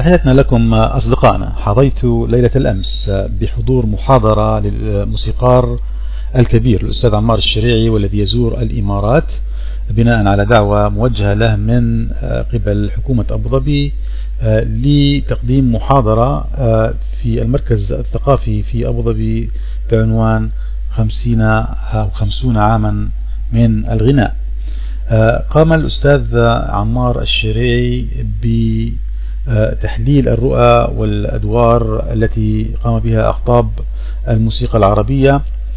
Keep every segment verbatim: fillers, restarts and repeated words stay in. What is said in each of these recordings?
تحياتنا لكم أصدقائنا. حظيت ليلة الأمس بحضور محاضرة للموسيقار الكبير الأستاذ عمار الشريعي، والذي يزور الإمارات بناء على دعوة موجهة له من قبل حكومة أبو ظبي لتقديم محاضرة في المركز الثقافي في أبو ظبي بعنوان خمسين أو خمسون عاما من الغناء. قام الأستاذ عمار الشريعي بتحليل الرؤى والأدوار التي قام بها أقطاب الموسيقى العربية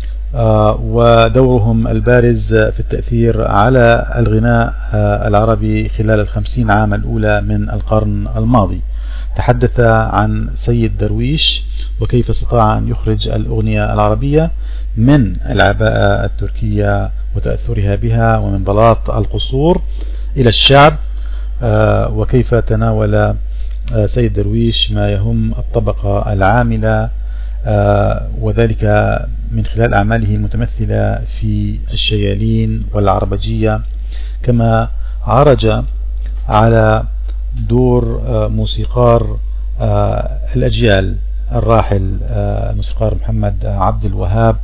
ودورهم البارز في التأثير على الغناء العربي خلال الخمسين عام الأولى من القرن الماضي. تحدث عن سيد درويش وكيف استطاع أن يخرج الأغنية العربية من العباءة التركية وتأثرها بها ومن بلاط القصور إلى الشعب، وكيف تناول سيد درويش ما يهم الطبقة العاملة، وذلك من خلال أعماله المتمثلة في الشيالين والعربجية. كما عرج على دور موسيقار الأجيال الراحل الموسيقار محمد عبد الوهاب،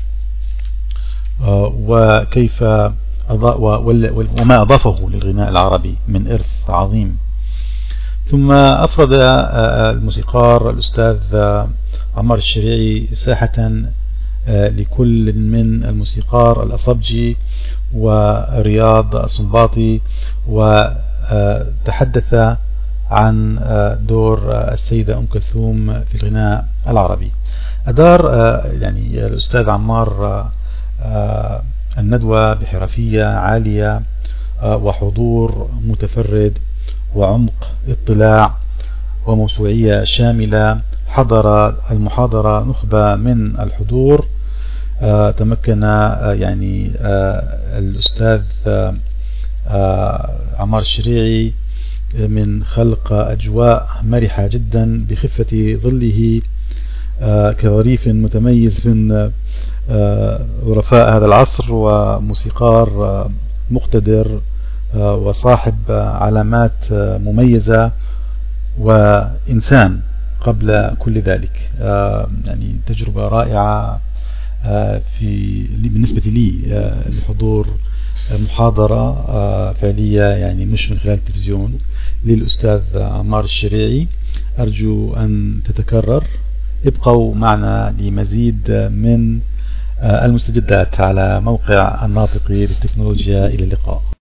وكيف وما أضافه للغناء العربي من إرث عظيم. ثم أفرد الموسيقار الأستاذ عمار الشريعي ساحة لكل من الموسيقار الأصبجي ورياض الصنباطي، وتحدث عن دور السيدة أم كلثوم في الغناء العربي. أدار يعني الأستاذ عمار الندوة بحرفية عالية وحضور متفرد وعمق اطلاع وموسوعية شاملة. حضر المحاضرة نخبة من الحضور. تمكن يعني الأستاذ عمار الشريعي من خلق أجواء مرحة جدا بخفة ظله كظريف متميز من ظرفاء هذا العصر، وموسيقار مقتدر وصاحب علامات مميزة وإنسان قبل كل ذلك. يعني تجربة رائعة في بالنسبة لي لحضور محاضرة فعلية، يعني مش من خلال التلفزيون، للأستاذ عمار الشريعي. أرجو أن تتكرر. ابقوا معنا لمزيد من المستجدات على موقع الناطق للتكنولوجيا. إلى اللقاء.